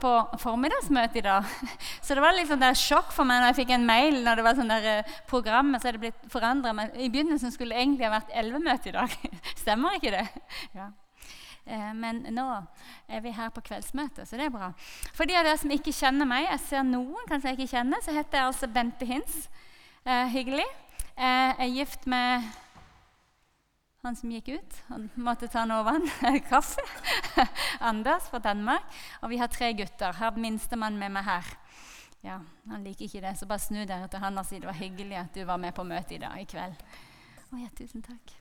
på formiddagsmøte I dag. Så det var litt sånn der sjokk for meg når jeg fikk en mail når det var sånn der program, så er det blitt forandret. Men I begynnelsen skulle det egentlig ha vært 11 møte I dag. Stemmer ikke det? Ja. Men nå er vi her på kveldsmøte, så det er bra. For de av dere som ikke kjenner meg, jeg ser noen kanskje jeg ikke kjenner, så heter jeg altså Bente Hins. Hyggelig. Jeg er gift med han som gikk ut. Han måtte ta noe vann, kaffe. Anders fra Danmark. Og vi har 3 gutter. Her minste mann med meg her. Ja, han liker ikke det, så bare snu dere til han og si det var hyggelig at du var med på møte I dag, I kveld. Ja, tusen takk.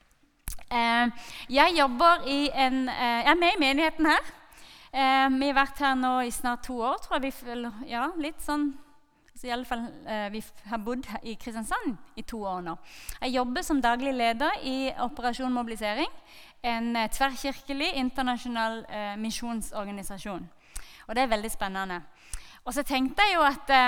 Jeg jobber jeg er med I menigheten her. Vi har vært her nå I snart 2 år, tror jeg. Ja, litt sånn. Så I alle fall, vi har bodd I Kristiansand I 2 år nå. Jeg jobber som daglig leder I Operasjon Mobilisering, en tverrkirkelig internasjonal misjonsorganisasjon. Og det veldig spennende. Og så tenkte jeg jo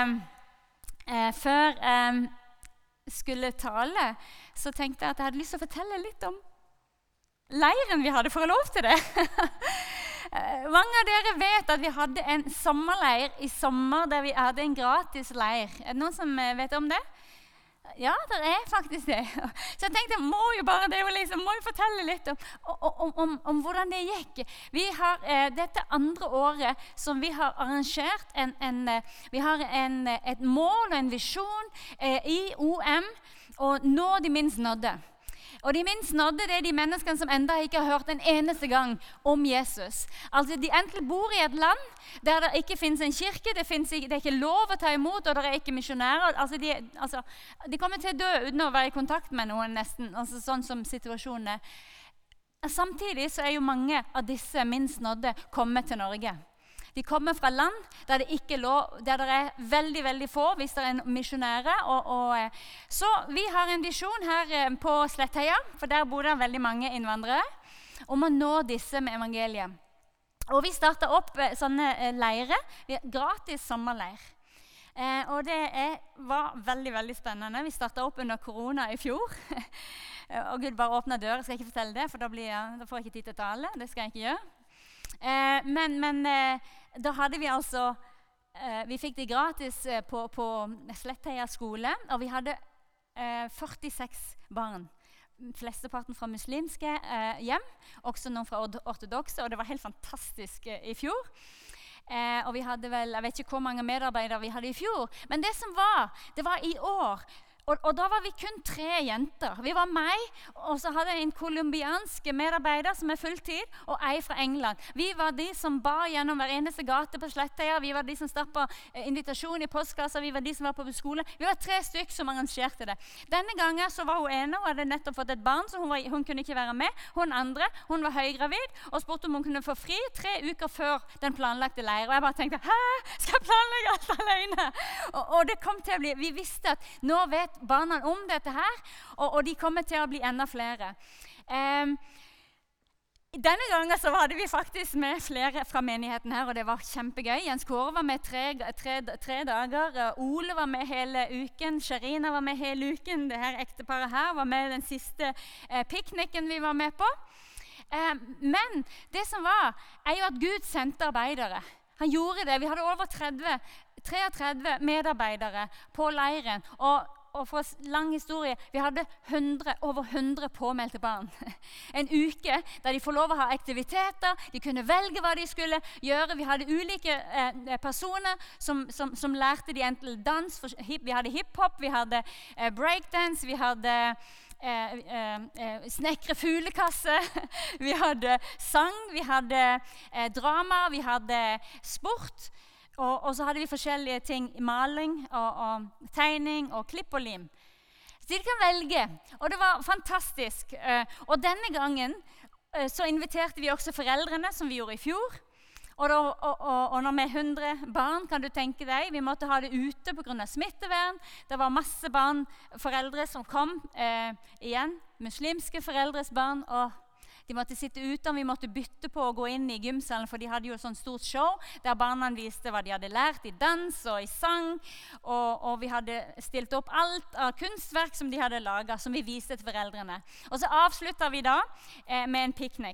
at før jeg skulle tale, så tenkte jeg at jeg hadde lyst til å fortelle litt om leiren vi hadde, for å lov til det. Mange av dere vet at vi hadde en sommerleir I sommer, der vi hadde en gratis leir. Er det noen som vet om det? Ja, det faktisk det. Så jeg tenkte, må jo fortelle litt om hvordan det gikk. Vi har dette andre året som vi har arrangert vi har et mål og en visjon I OM, og nå de minst nådde. Og de minst nådde det de menneskene som enda ikke har hørt en eneste gang om Jesus. Altså de enten bor I et land der det ikke finnes en kirke, det er ikke lov å ta imot, og det ikke misjonærer. De kommer til å dø uten å være I kontakt med noen nesten, altså sånn som situasjonen er. Samtidig så jo mange av disse minst nådde kommet til Norge. De kommer fra land der det veldig, veldig få hvis det en misjonære. Så vi har en visjon her på Slettheia, for der bor det veldig mange innvandrere, om å nå disse med evangeliet. Og vi startet opp sånne leire, gratis sommerleir. Og det var veldig, veldig spennende. Vi startet opp under korona I fjor. Og Gud bare åpnet døren, skal jeg ikke fortelle det, for da får jeg ikke tid til å tale. Det skal jeg ikke gjøre. Men da hadde vi altså vi fikk det gratis på Slettheia skole, og vi hadde 46 barn, flesteparten fra muslimske hjem, også noen fra ortodokse, og det var helt fantastisk I fjor. Og vi hadde vel, jeg vet ikke hvor mange medarbeidere vi hadde I fjor, men det var I år. Og da var vi kun 3 jenter. Vi var meg, og så hadde jeg en kolumbiansk medarbeider som fulltid, og jeg fra England. Vi var de som bar gjennom hver eneste gate på Slettheia. Vi var de som stappet invitasjon I postkasser. Vi var de som var på skole. Vi var 3 stykker som arrangerte det. Denne gangen så var hun ene, og hadde nettopp fått et barn, så hun kunne ikke være med. Hun andre, hun var høygravid, og spurte om hun kunne få fri 3 uker før den planlagte leir. Og jeg bare tenkte, hæ? Skal jeg planlegge alt alene? Og det kom til å bli, vi visste at nå vet barna om dette her, og de kommer til å bli enda flere. Denne gangen så hadde vi faktisk med flere fra menigheten her, og det var kjempegøy. Jens Kåre var med 3 dager, Ole var med hele uken, Sherina var med hele uken, det her ekteparet her var med den siste piknikken vi var med på. Men det som jo at Gud sendte arbeidere. Han gjorde det. Vi hadde over 33 medarbeidere på leiren, og for lang historie, vi hadde over 100 påmeldte barn. En uke der de får lov å ha aktiviteter, de kunne velge hva de skulle gjøre. Vi hadde ulike personer som lærte de enten dans, vi hadde hiphop, vi hadde breakdance, vi hadde snekre fuglekasse, vi hadde sang, vi hadde drama, vi hadde sport, og så hadde vi forskjellige ting, maling og tegning og klipp og lim. Så de kan velge, og det var fantastisk. Og denne gangen så inviterte vi også foreldrene, som vi gjorde I fjor. Og når med 100 barn, kan du tenke deg, vi måtte ha det ute på grunn av smittevern. Det var masse foreldre som kom igjen, muslimske foreldres barn, og de måtte sitte ute, og vi måtte bytte på å gå inn I gymsalen, for de hadde jo sånn stort show, der barna viste hva de hadde lært I dans og I sang, og vi hadde stilt opp alt av kunstverk som de hadde laget, som vi viste til foreldrene. Og så avsluttet vi da med en piknik.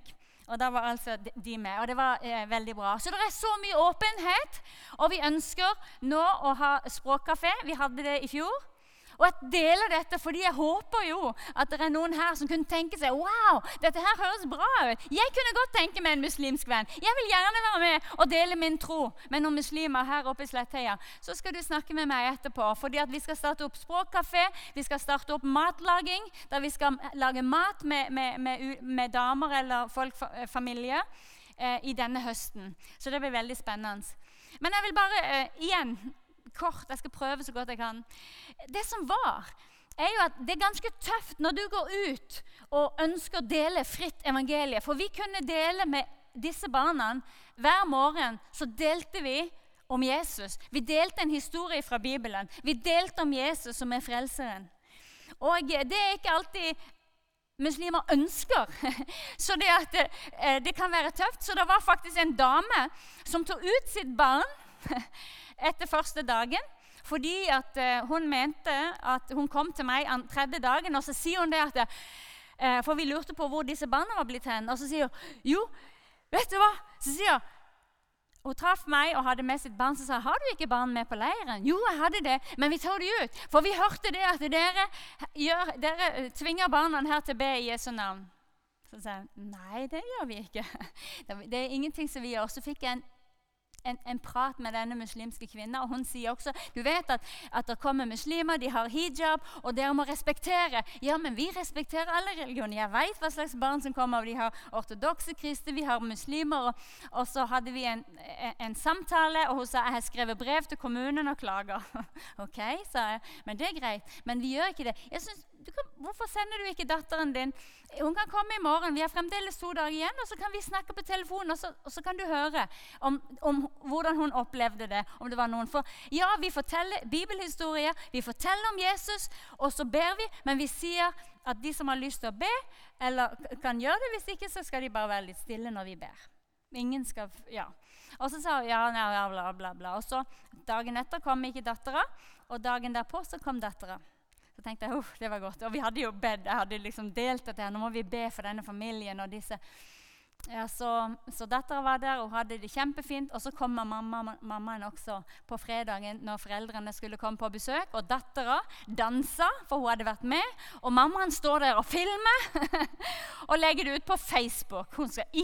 Og da var altså de med, og det var veldig bra. Så det så mye åpenhet, og vi ønsker nå å ha språkkafé. Vi hadde det i fjor. Og jeg deler dette fordi jeg håper jo at det noen her som kunne tenke seg wow, dette her høres bra ut. Jeg kunne godt tenke meg en muslimsk venn. Jeg vil gjerne være med og dele min tro med noen muslimer her oppe i Slettheia. Så skal du snakke med meg etterpå, fordi at vi skal starte opp språkkafé, vi skal starte opp matlaging, der vi skal lage mat med damer eller folk, familie, i denne høsten. Så det blir veldig spennende. Men jeg vil bare igjen kort, jeg skal prøve så godt jeg kan. Det som var, jo at det ganske tøft når du går ut og ønsker å dele fritt evangeliet. For vi kunne dele med disse barna hver morgen, så delte vi om Jesus. Vi delte en historie fra Bibelen. Vi delte om Jesus som frelseren. Og det ikke alltid muslimer ønsker. Så det kan være tøft. Så det var faktisk en dame som tog ut sitt barn etter første dagen, fordi at hun mente at hun kom til meg tredje dagen, og så sier hun det at, for vi lurte på hvor disse barna var blitt hen, og så sier hun, jo, vet du hva? Så sier hun, hun traff meg og hadde med sitt barn, så sa, har du ikke barn med på leiren? Jo, jeg hadde det, men vi tar det ut, for vi hørte det at dere tvinger barna her til å be i Jesu navn. Så sa jeg, nei, det gjør vi ikke. Det ingenting som vi gjør. Så fikk jeg en prat med denne muslimske kvinnen, og hun sier også, du vet at det kommer muslimer, de har hijab, og dere må respektere. Ja, men vi respekterer alle religioner. Jeg vet hva slags barn som kommer, de har ortodokse kristne, vi har muslimer, og så hadde vi en samtale, og hun sa, jeg har skrevet brev til kommunen og klager. Ok, sa jeg, men det greit, men vi gjør ikke det. Jeg synes, hvorfor sender du ikke datteren din? Hun kan komme i morgen, vi har fremdeles 2 dager igjen, og så kan vi snakke på telefonen, og så kan du høre om hvordan hun opplevde det, om det var noen. For ja, vi forteller bibelhistorier, vi forteller om Jesus, og så ber vi, men vi sier at de som har lyst til å be, eller kan gjøre det, hvis ikke så skal de bare være litt stille når vi ber. Ingen skal, ja. Og så sa hun, ja, bla, bla, bla. Og så dagen etter kom ikke datteren, og dagen derpå så kom datteren. Så tenkte jeg, det var godt. Og vi hadde jo bedt, jeg hadde liksom delt dette her. Nå må vi be for denne familien og disse. Ja, så datteren var der, og hadde det kjempefint. Og så kom mammaen også på fredagen når foreldrene skulle komme på besøk. Og datteren danset, for hun hadde vært med. Og mammaen står der og filmer og legger det ut på Facebook.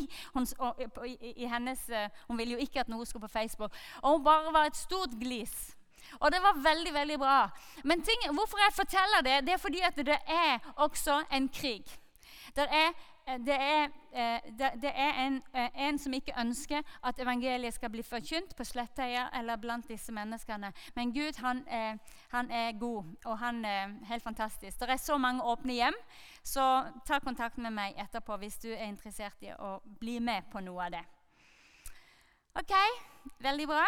Hun ville jo ikke at noe skulle på Facebook. Og hun bare var et stort glis. Og det var veldig, veldig bra. Men hvorfor jeg forteller det, det fordi at det også en krig. Det en som ikke ønsker at evangeliet skal bli forkynt på Slettheia eller blant disse menneskene. Men Gud, han god, og han helt fantastisk. Det så mange åpne hjem, så ta kontakt med meg etterpå hvis du interessert i å bli med på noe av det. Ok, veldig bra.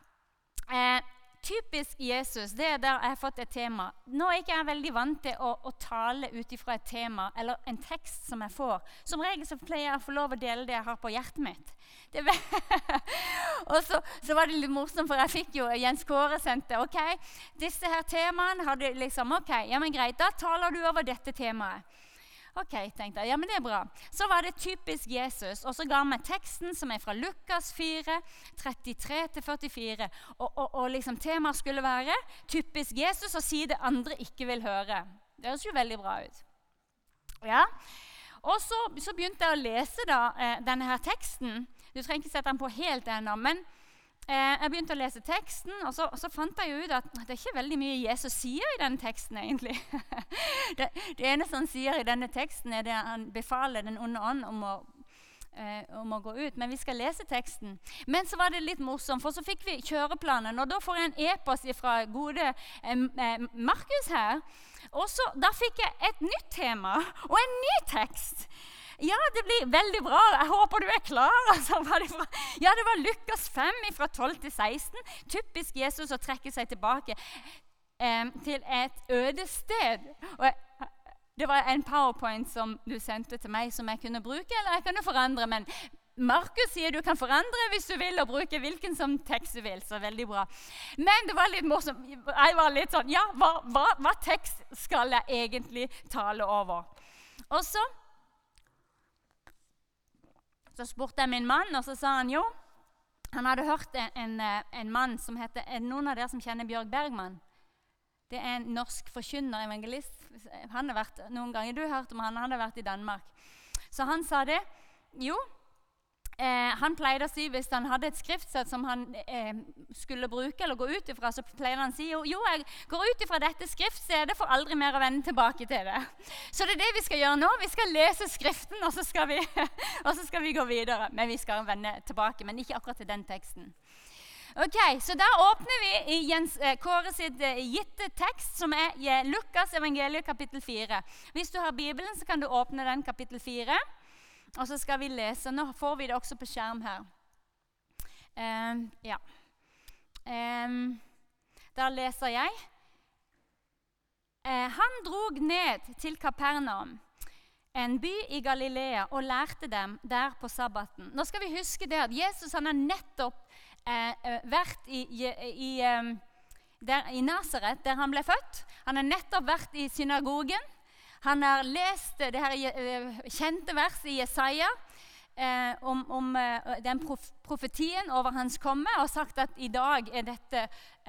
Typisk Jesus, det der jeg har fått et tema. Nå er ikke jeg veldig vant til å tale ut ifra et tema, eller en tekst som jeg får. Som regel så pleier jeg å få lov å dele det jeg har på hjertet mitt. Og så var det litt morsomt, for jeg fikk jo Jens Kåre sendte, ok, disse her temaene hadde liksom, ok, ja men greit, da taler du over dette temaet. Ok, tenkte jeg, ja, men det bra. Så var det typisk Jesus, og så ga han meg teksten som fra Lukas 4, 33-44, og liksom temaet skulle være typisk Jesus, og si det andre ikke vil høre. Det høres jo veldig bra ut. Ja, og så begynte jeg å lese da, denne her teksten. Du trenger ikke sette den på helt ennå, men jeg begynte å lese teksten, og så fant jeg jo ut at det ikke veldig mye Jesus sier i denne teksten egentlig. Det eneste han sier i denne teksten det han befaler den onde ånd om å gå ut, men vi skal lese teksten. Men så var det litt morsomt, for så fikk vi kjøreplanen, og da får jeg en e-post fra gode Markus her, og så da fikk jeg et nytt tema og en ny tekst. Ja, det blir veldig bra. Jeg håper du klar. Altså, ja, det var Lukas 5 fra 12-16. Typisk Jesus å trekke seg tilbake til et øde sted. Og det var en PowerPoint som du sendte til meg som jeg kunne bruke, eller jeg kunne forandre. Men Markus sier du kan forandre hvis du vil, og bruke hvilken som tekst du vil. Så veldig bra. Men det var litt morsomt. Jeg var litt sånn, ja, hva tekst skal jeg egentlig tale over? Og så Så spurte jeg min mann, og så sa han jo, han hadde hørt en mann som heter, er det noen av dere som kjenner Bjørg Bergman? Det er en norsk forkynner, evangelist. Han har vært, noen ganger du har hørt om han har vært i Danmark. Så han sa det, jo, han pleide å si, hvis han hadde et skriftsett som han skulle bruke eller gå ut ifra, så pleide han å si, jo, jeg går ut ifra dette skriftstedet for aldri mer å vende tilbake til det. Så det er det vi skal gjøre nå. Vi skal lese skriften, og så skal vi gå videre. Men vi skal vende tilbake, men ikke akkurat til den teksten. Ok, så da åpner vi i Jens Kåre sitt gitte tekst, som er Lukas evangeliet kapittel 4. Hvis du har Bibelen, så kan du åpne den kapittel 4. Og så skal vi lese. Nå får vi det også på skjerm her. Ja. Da leser jeg. Han drog ned til Kapernaum, en by i Galilea, og lærte dem der på sabbaten. Nå skal vi huske det at Jesus han har nettopp vært i Nazaret, der han ble født. Han har nettopp vært i synagogen. Han har lest det her kjente verset i Jesaja om den profetien over hans komme, og sagt at i dag er dette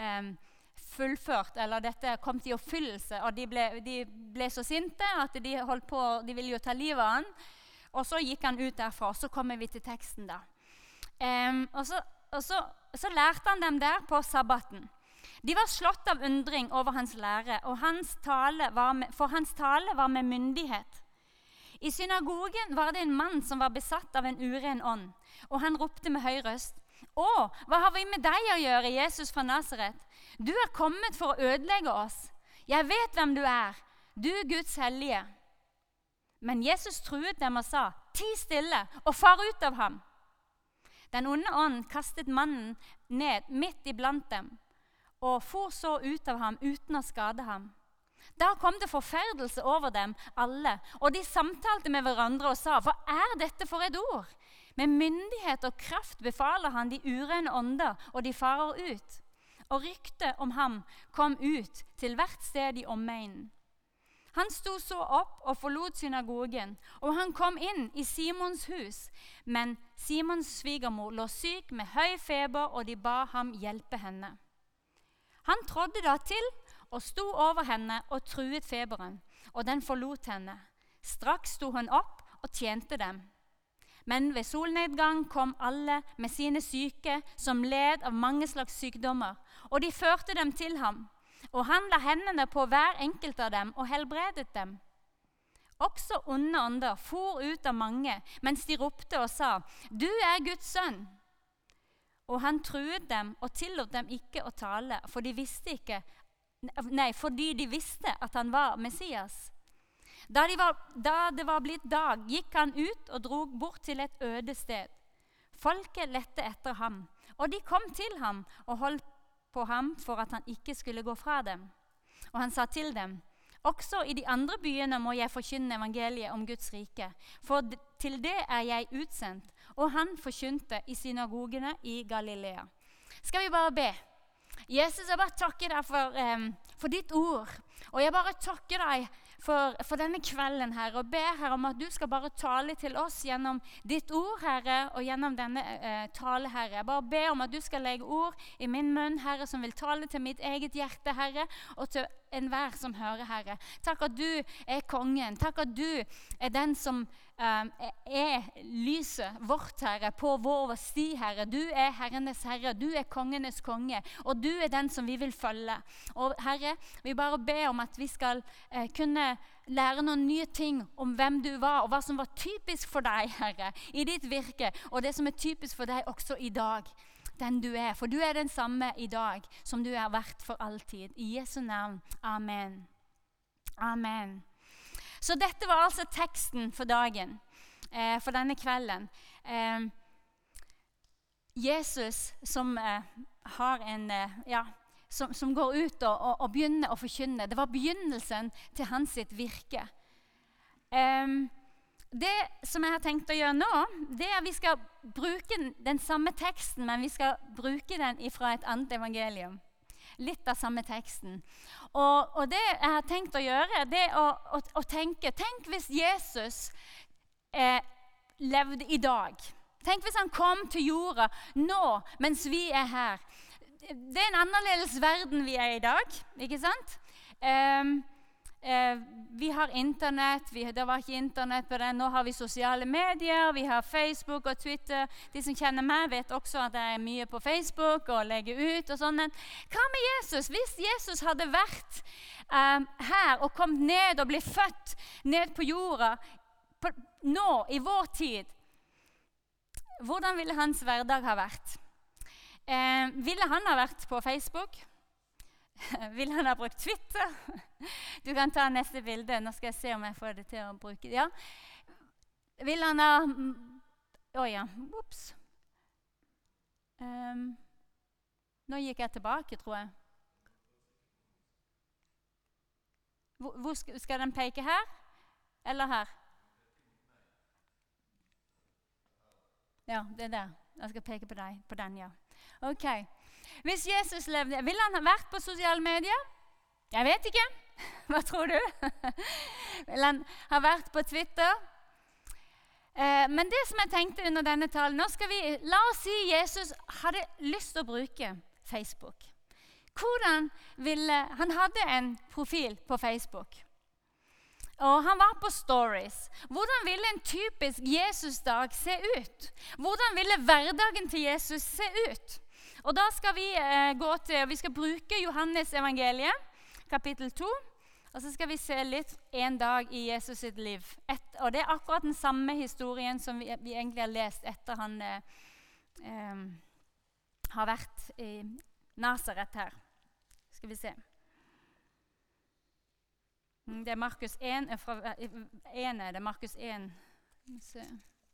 fullført, eller dette kom til oppfyllelse. Og de ble så sinte at de ville jo ta livet av han. Og så gikk han ut derfra, og så kommer vi til teksten da. Og så lærte han dem der på sabbaten. De var slått av undring over hans lære, og hans tale var med myndighet. I synagogen var det en mann som var besatt av en uren ånd, og han ropte med høy røst, «Å, hva har vi med deg å gjøre, Jesus fra Nazaret? Du er kommet for å ødelegge oss. Jeg vet hvem du er, du Guds hellige.» Men Jesus truet dem og sa, «Ti stille, og far ut av ham!» Den onde ånd kastet mannen ned midt iblant dem, og for så ut av ham uten å skade ham. Da kom det forferdelse over dem alle, og de samtalte med hverandre og sa, «Hva er dette for et ord? Med myndighet og kraft befaler han de urene ånder, og de farer ut.» Og ryktet om ham kom ut til hvert sted i omegnen. Han sto så opp og forlot synagogen, og han kom inn i Simons hus. Men Simons svigermor lå syk med høy feber, og de ba ham hjelpe henne. Han trådde da til og sto over henne og truet feberen, og den forlot henne. Straks sto hun opp og tjente dem. Men ved solnedgang kom alle med sine syke som led av mange slags sykdommer, og de førte dem til ham. Og han la hendene på hver enkelt av dem og helbredet dem. Også onde ånder for ut av mange, mens de ropte og sa, «Du er Guds sønn!» Og han truet dem og tillot dem ikke å tale, fordi de visste at han var Messias. Da det var blitt dag, gikk han ut og drog bort til et øde sted. Folket lette etter ham, og de kom til ham og holdt på ham for at han ikke skulle gå fra dem. Og han sa til dem, «Også i de andre byene må jeg forkynne evangeliet om Guds rike, for til det er jeg utsendt.» Og han forkynte i synagogene i Galilea. Skal vi bare be? Jesus, jeg bare takker deg for ditt ord. Og jeg bare takker deg for denne kvelden, Herre, og ber Herre om at du skal bare tale til oss gjennom ditt ord, Herre, og gjennom denne tale, Herre. Jeg bare ber om at du skal legge ord i min munn, Herre, som vil tale til mitt eget hjerte, Herre, og til enhver som hører, Herre. Takk at du er kongen. Takk at du er den som er lyset vårt, Herre, på vår sti, Herre. Du er herrenes herre, du er kongenes konge, og du er den som vi vil følge. Og Herre, vi bare ber om at vi skal kunne lære noen nye ting om hvem du var, og hva som var typisk for deg, Herre, i ditt virke, og det som er typisk for deg også i dag, den du er. For du er den samme i dag som du har vært for alltid. I Jesu navn. Amen. Amen. Så dette var altså teksten for dagen, for denne kvelden. Jesus som har som går ut og begynner å forkynne. Det var begynnelsen til hans sitt virke. Det som jeg har tenkt å gjøre nå, det er at vi skal bruke den samme teksten, men vi skal bruke den fra et annet evangelium. Litt av samme teksten. Og det jeg har tenkt å gjøre, det er å tenke. Tenk hvis Jesus levde i dag. Tenk hvis han kom til jorda nå, mens vi her. Det en annerledes verden vi i dag, ikke sant? Vi har internett, det var ikke internett på den. Nå har vi sosiale medier, vi har Facebook og Twitter. De som kjenner meg vet også at det mye på Facebook og legger ut og sånn. Men hva med Jesus? Hvis Jesus hadde vært her og kommet ned og blitt født ned på jorda nå, i vår tid, hvordan ville hans hverdag ha vært? Ville han ha vært på Facebook? Vil han ha brukt Twitter? Du kan ta neste bilde. Nå skal jeg se om jeg får det til å bruke det. Ja. Vil han ha... ja. Ups. Nå gikk jeg tilbake, tror jeg. Hvor skal den peke her? Eller her? Ja, det der. Jeg skal peke på deg. På den, ja. Ok. Hvis Jesus levde, ville han ha vært på sosiale medier? Jeg vet ikke. Hva tror du? Vil han ha vært på Twitter? Men det som jeg tenkte under denne talen, la oss si Jesus hadde lyst til å bruke Facebook. Han hadde en profil på Facebook. Og han var på stories. Hvordan ville en typisk Jesus-dag se ut? Hvordan ville hverdagen til Jesus se ut? Og da skal vi skal bruke Johannes evangeliet, kapittel 2, og så skal vi se litt en dag i Jesus sitt liv. Og det akkurat den samme historien som vi egentlig har lest etter han har vært i Nazaret her. Skal vi se. Det Markus 1, det Markus 1. Skal vi se.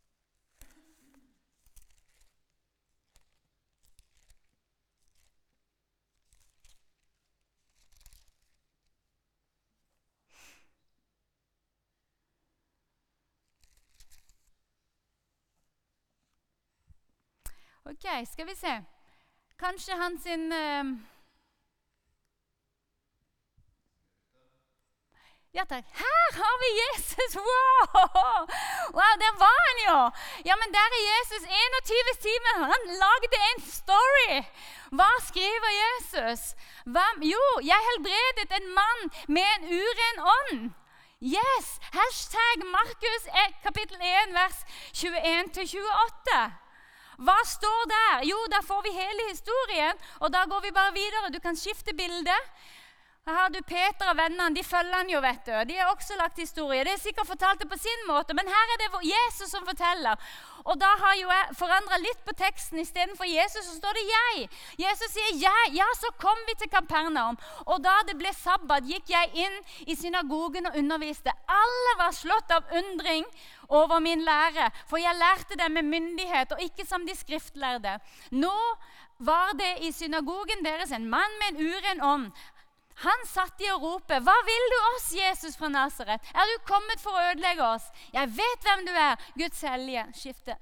Ok, skal vi se. Kanskje han sin... Ja takk. Her har vi Jesus! Wow, der var han jo! Ja, men der Jesus 21 timer. Han lagde en story. Hva skriver Jesus? Jo, jeg helbredet en mann med en uren ånd. Yes! Hashtag Markus kapittel 1, vers 21-28. Hva står der? Jo, da får vi hele historien, og da går vi bare videre. Du kan skifte bilde. Her har du Peter og vennene, de følger han jo, vet du. De har også lagt historie. Det sikkert fortalt det på sin måte, men her det Jesus som forteller. Og da har jo jeg forandret litt på teksten. I stedet for Jesus så står det jeg. Jesus sier jeg. Ja, så kom vi til Kapernaum. Og da det ble sabbat, gikk jeg inn i synagogen og underviste. Alle var slått av undring over min lære, for jeg lærte dem med myndighet, og ikke som de skriftlærde. Nå var det i synagogen deres en mann med en uren ånd. Han satt i å rope, hva vil du oss, Jesus fra Nazaret? Er du kommet for å ødelegge oss? Jeg vet hvem du er, Guds hellige. Skifte.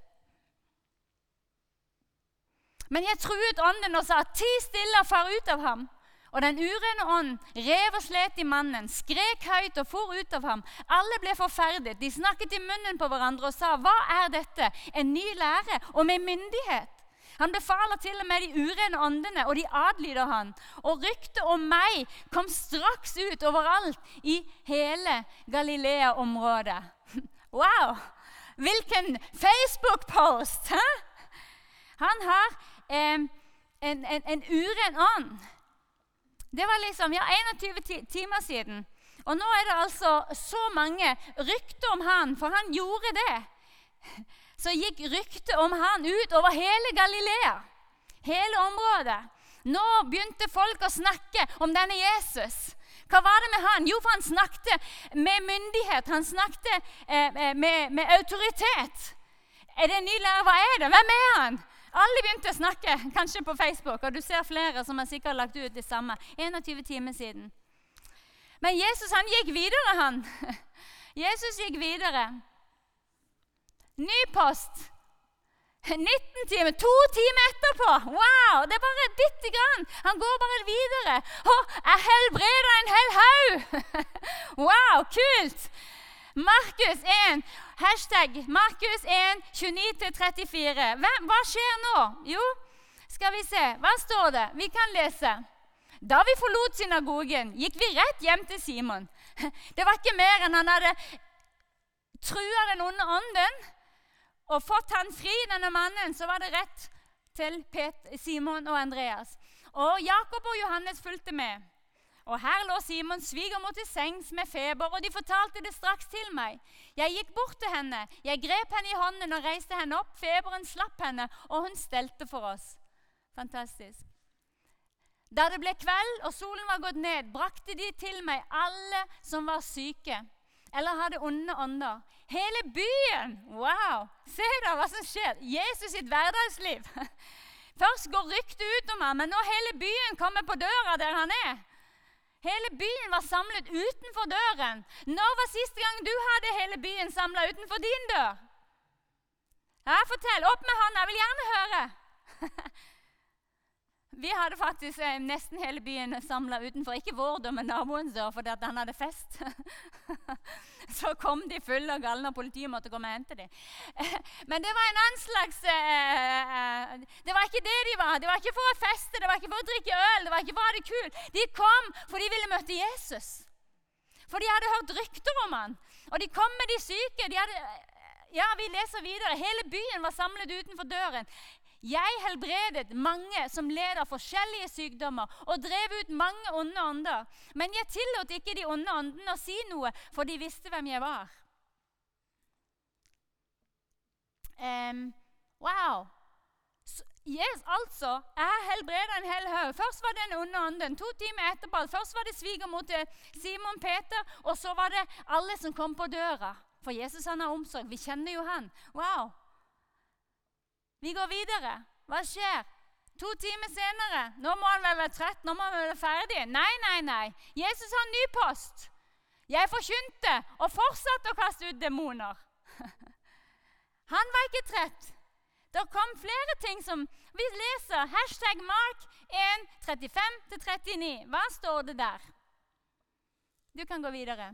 Men jeg truet ånden og sa, ti stille og far ut av ham. Og den urene ånd rev og slet i mannen, skrek høyt og for ut av ham. Alle ble forferdet, de snakket i munnen på hverandre og sa, hva er dette? En ny lære og med myndighet. Han befaler til og med de urene åndene, og de adlyder han. Og ryktet om meg kom straks ut overalt i hele Galilea-området. Wow! Hvilken Facebook-post! Han har en uren ånd. Det var liksom 21 timer siden. Og nå det altså så mange rykter om han, for han gjorde det. Så gikk ryktet om han ut over hele Galilea, hele området. Nå begynte folk å snakke om denne Jesus. Hva var det med han? Jo, for han snakket med myndighet, han snakket med autoritet. Det en ny lærer? Hva det? Hvem han? Alle begynte å snakke, kanskje på Facebook, og du ser flere som har sikkert lagt ut det samme. 21 timer siden. Men Jesus, han gikk videre, han. Jesus gikk videre. Ny post. 19 timer, 2 timer etterpå. Wow, det bare bitte grann. Han går bare videre. Jeg helbreder en hel haug. Wow, kult. Markus 1, hashtag Markus 1, 29-34. Hva skjer nå? Jo, skal vi se. Hva står det? Vi kan lese. Da vi forlot synagogen, gikk vi rett hjem til Simon. Det var ikke mer enn han hadde truet den onde ånden og fått han fri, denne mannen, så var det rett til Simon og Andreas. Og Jakob og Johannes fulgte med. Og her lå Simons svigermor til sengs med feber, og de fortalte det straks til meg. Jeg gikk bort til henne, jeg grep henne i hånden og reiste henne opp. Feberen slapp henne, og hun stelte for oss. Fantastisk. Da det ble kveld og solen var gått ned, brakte de til meg alle som var syke eller hadde onde ånder. Hele byen! Wow! Se da hva som skjer. Jesus sitt hverdagsliv. Først går ryktet ut om ham, men nå hele byen kommer på døra der han er. Hele byen var samlet utenfor døren. Når var siste gang du hadde hele byen samlet utenfor din dør? Ja, fortell. Opp med hånda. Jeg vil gjerne høre. Vi hadde faktisk nesten hele byen samlet utenfor. Ikke vår dør, men naboens dør, fordi at han hadde fest. Så kom de fulle og galne, og politiet måtte komme og hente dem. Men det var en annen slags... det var ikke det de var. Det var ikke for å feste, det var ikke for å drikke øl, det var ikke for å ha det kult. De kom for de ville møte Jesus. For de hadde hørt rykter om han. Og de kom med de syke. Ja, vi leser videre. Hele byen var samlet utenfor døren. Jeg helbredet mange som led av forskjellige sykdommer og drev ut mange onde ånder. Men jeg tillot ikke de onde åndene å si noe, for de visste hvem jeg var. Wow. Yes, altså, jeg helbredet en hel haug. Først var det den onde ånden. 2 timer etterpå. Først var det svigermor til Simon Peter, og så var det alle som kom på døra. For Jesus han har omsorg. Vi kjenner jo han. Wow. Vi går videre. Hva skjer? 2 timer senere. Nå må han vel være trett, nå må han vel være ferdig. Nei. Jesus har en ny post. Jeg forkynte og fortsatte å kaste ut demoner. Han var ikke trett. Det kom flere ting som vi leser. Hashtag Mark 1, 35-39. Hva står det der? Du kan gå videre.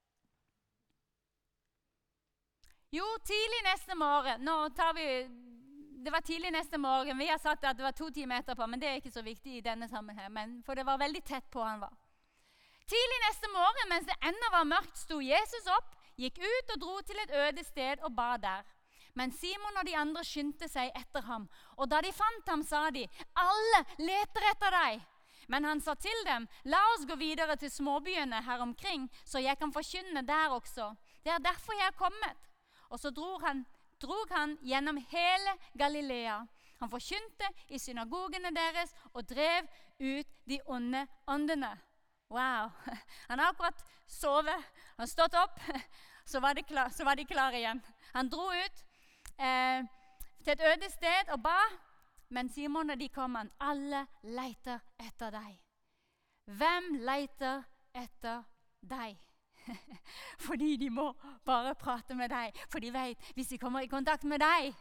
Jo, tidlig neste morgen. Det var tidlig neste morgen. Vi har sagt at det var 2 timer etterpå, men det er ikke så viktig i denne sammenheng, for det var veldig tett på han var. Tidlig neste morgen, mens det ennå var mørkt, sto Jesus opp, gikk ut og dro til et øde sted og ba der. Men Simon og de andre skyndte seg etter ham, og da de fant ham, sa de, «Alle leter etter deg!» Men han sa til dem, «La oss gå videre til småbyene her omkring, så jeg kan forkynne der også. Det er derfor jeg er kommet.» Og så drog han gjennom hele Galilea. Han forkynte i synagogene deres og drev ut de onde åndene. Wow! Han har akkurat sovet, han har stått opp, så var de klare igjen. Han dro ut til et øde sted og ba, men Simon og de kom han. Alle leter etter deg. Hvem leter etter deg? Fordi de må bare prate med deg. For de vet, hvis de kommer i kontakt med deg,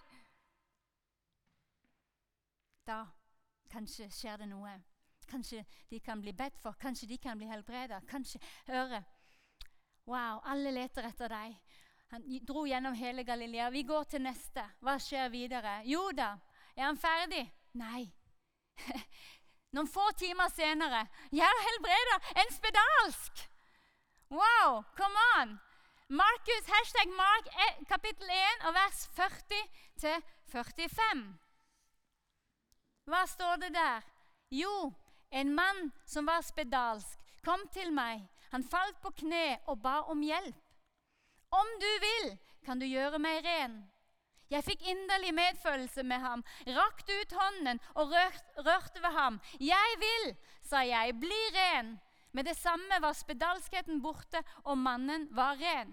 da kanskje skjer det noe. Kanskje de kan bli bedt for. Kanskje de kan bli helbredet. Kanskje høre. Wow, alle leter etter deg. Han dro gjennom hele Galilea. Vi går til neste. Hva skjer videre? Jo da, er han ferdig? Nei. Noen få timer senere. Jeg har helbredet en spedalsk. Wow, come on! Markus, hashtag Mark, kapittel 1, og vers 40-45. Hva står det der? Jo, en mann som var spedalsk kom til meg. Han falt på kne og ba om hjelp. Om du vil, kan du gjøre meg ren. Jeg fikk inderlig medfølelse med ham, rakte ut hånden og rørte ved ham. Jeg vil, sa jeg, bli ren. Med det samme var spedalskheten borte, og mannen var ren.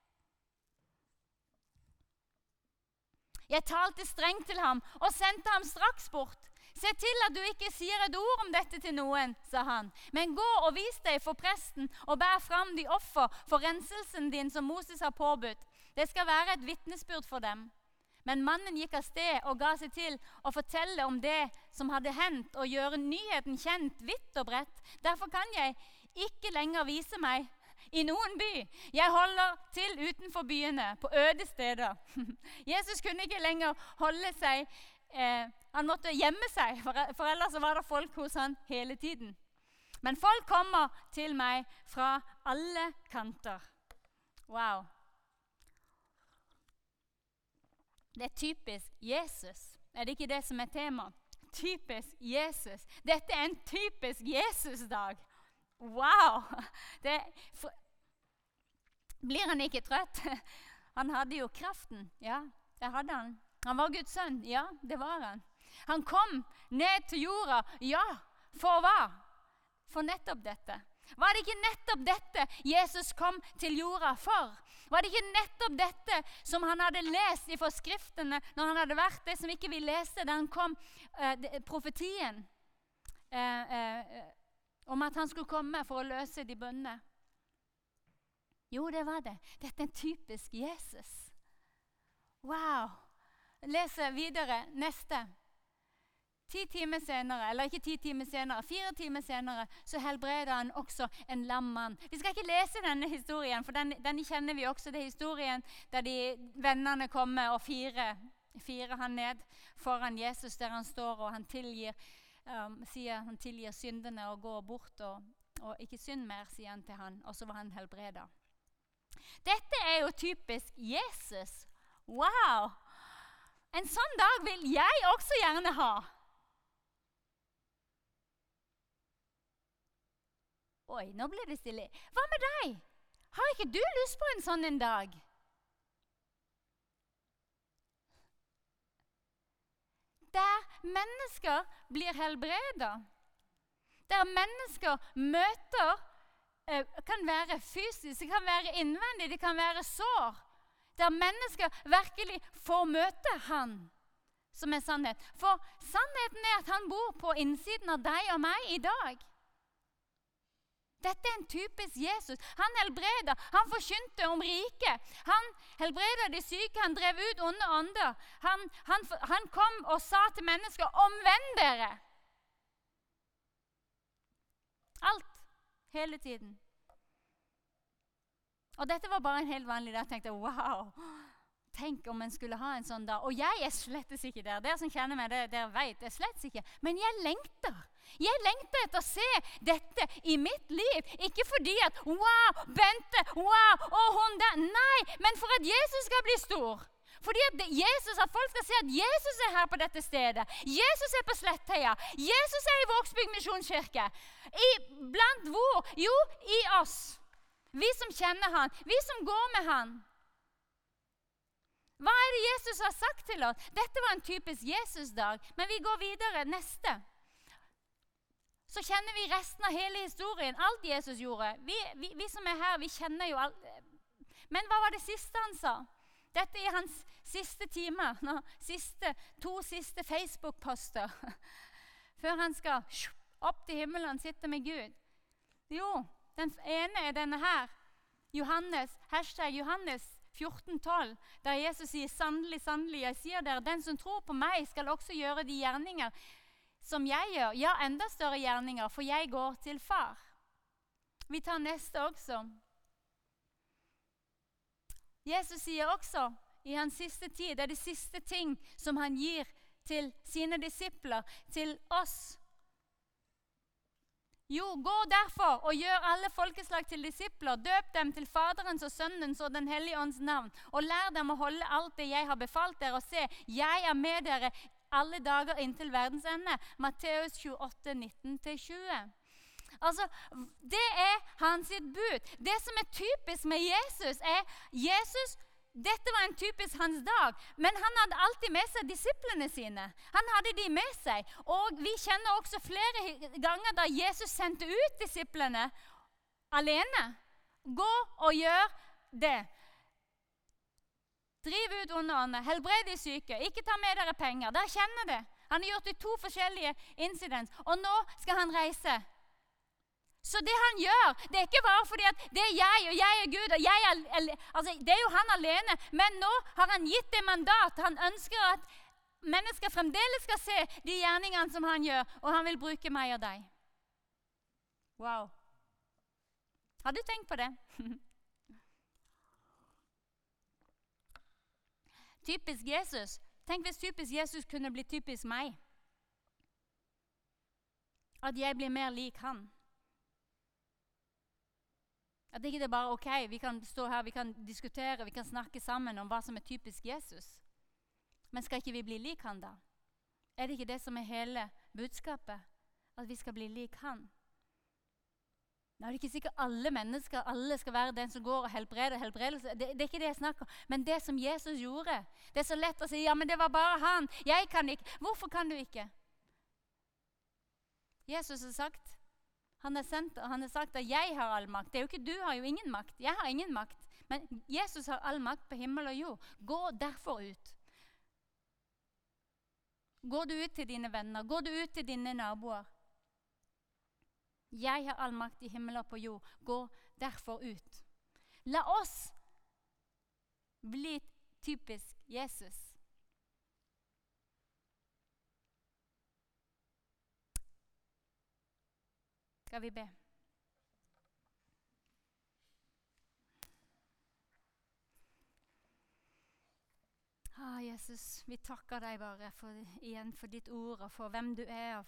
Jeg talte strengt til ham og sendte ham straks bort. Se til at du ikke sier et ord om dette til noen, sa han. Men gå og vis deg for presten og bær fram de offer for renselsen din som Moses har påbudt. Det skal være et vitnesbyrd for dem. Men mannen gikk av sted og ga seg til å fortelle om det som hadde hendt, og gjøre nyheten kjent vidt og bredt. Derfor kan jeg ikke lenger vise meg i noen by. Jeg holder til utenfor byene, på øde steder. Jesus kunne ikke lenger holde seg. Han måtte gjemme seg, for ellers var det folk hos han hele tiden. Men folk kommer til meg fra alle kanter. Wow. Det er typisk Jesus. Er det ikke det som er tema? Typisk Jesus. Dette er en typisk Jesus-dag. Wow! Blir han ikke trøtt? Han hadde jo kraften. Ja, det hadde han. Han var Guds sønn. Ja, det var han. Han kom ned til jorda. Ja, for hva? For nettopp dette. Var det ikke nettopp dette Jesus kom til jorda for? Var det ikke nettopp dette som han hadde lest i forskriftene når han hadde vært det som ikke vi leste da han kom, profetien om at han skulle komme for å løse de bønnene? Jo, det var det. Dette er en typisk Jesus. Wow! Leser videre, neste. 10 timer senere, eller ikke 10 timer senere, 4 timer senere, så helbreder han også en lam mann. Vi skal ikke lese denne historien, for den kjenner vi også. Det er historien der de vennene kommer og firer han ned foran Jesus, der han står og han tilgir, sier han tilgir syndene og går bort, og ikke synd mer, sier han til han, og så var han helbredet. Dette er jo typisk Jesus. Wow! En sånn dag vil jeg også gjerne ha. Oi, nå blir det stille. Hva med deg? Har ikke du lyst på en sånn en dag? Der mennesker blir helbredet. Der mennesker møter, kan være fysisk, det kan være innvendig, det kan være sår. Der mennesker virkelig får møte han som er sannhet. For sannheten er at han bor på innsiden av deg og meg i dag. Dette er en typisk Jesus. Han helbreder, han forkynte om riket. Han helbreder de syke, han drev ut onde ånder. Han kom og sa til mennesker, omvend dere. Alt, hele tiden. Og dette var bare en helt vanlig dag. Jeg tenkte, wow, tenk om en skulle ha en sånn dag. Og jeg er slettes ikke der. Dere som kjenner meg, dere vet, jeg slettes ikke. Men jeg lengter. Jeg lengter etter å se dette i mitt liv. Ikke fordi at, wow, Bente, wow, og hun der. Nei, men for at Jesus skal bli stor. Fordi at folk skal se at Jesus er her på dette stedet. Jesus er på Slettheia. Jesus er i Vågsbygd Misjonskirke. Blant hvor? Jo, i oss. Vi som kjenner han. Vi som går med han. Hva er det Jesus har sagt til oss? Dette var en typisk Jesus-dag. Men vi går videre. Neste. Så kjenner vi resten av hele historien. Alt Jesus gjorde. Vi som er her, vi kjenner jo alt. Men hva var det siste han sa? Dette er hans siste timer. To siste Facebook-poster. Før han skal opp til himmelen og sitte med Gud. Jo, den ene er denne her. Johannes, #Johannes 14,12, der Jesus sier, sannelig, sannelig, jeg sier dere, den som tror på meg skal også gjøre de gjerninger som jeg gjør. Ja, enda større gjerninger, for jeg går til far. Vi tar neste også. Jesus sier også, i hans siste tid, det er de siste ting som han gir til sine disipler, til oss. Jo, gå derfor og gjør alle folkeslag til disipler, døp dem til Faderens og Sønnens og Den hellige ånds navn, og lær dem å holde alt det jeg har befalt dere, og se, jeg er med dere alle dager inntil verdens ende. Matteus 28, 19-20. Altså, det er hans sitt bud. Det som er typisk med Jesus er, dette var en typisk hans dag, men han hadde alltid med seg disiplene sine. Han hadde de med seg, og vi kjenner også flere ganger da Jesus sendte ut disiplene alene. Gå og gjør det. Driv ut onde ånder, helbred de syke, ikke ta med dere penger. Dere kjenner det. Han har gjort det i 2 forskjellige incidents, og nå skal han reise. Så det han gjør, det er ikke bare fordi at det er jeg, og jeg er Gud, og det er jo han alene, men nå har han gitt det mandat. Han ønsker at mennesker fremdeles skal se de gjerningene som han gjør, og han vil bruke meg og deg. Wow. Har du tenkt på det? Typisk Jesus. Tenk hvis typisk Jesus kunne bli typisk meg. At jeg blir mer lik han. At ikke det er bare ok, vi kan stå her, vi kan diskutere, vi kan snakke sammen om hva som er typisk Jesus. Men skal ikke vi bli lik han da? Er det ikke det som er hele budskapet? At vi skal bli lik han? Nå er det ikke sikkert alle mennesker, alle skal være den som går og helbreder helbredelse. Det er ikke det jeg snakker om. Men det som Jesus gjorde, det er så lett å si, ja, men det var bare han. Jeg kan ikke. Hvorfor kan du ikke? Jesus har sagt, han har sagt at jeg har all makt. Det er jo ikke, du har jo ingen makt. Jeg har ingen makt. Men Jesus har all makt på himmel og jord. Gå derfor ut. Går du ut til dine venner? Går du ut til dine naboer? Jeg har all makt i himmel og på jord. Gå derfor ut. La oss bli typisk Jesus. Skal vi be? Jesus, vi takker deg bare igjen for ditt ord og for hvem du er, og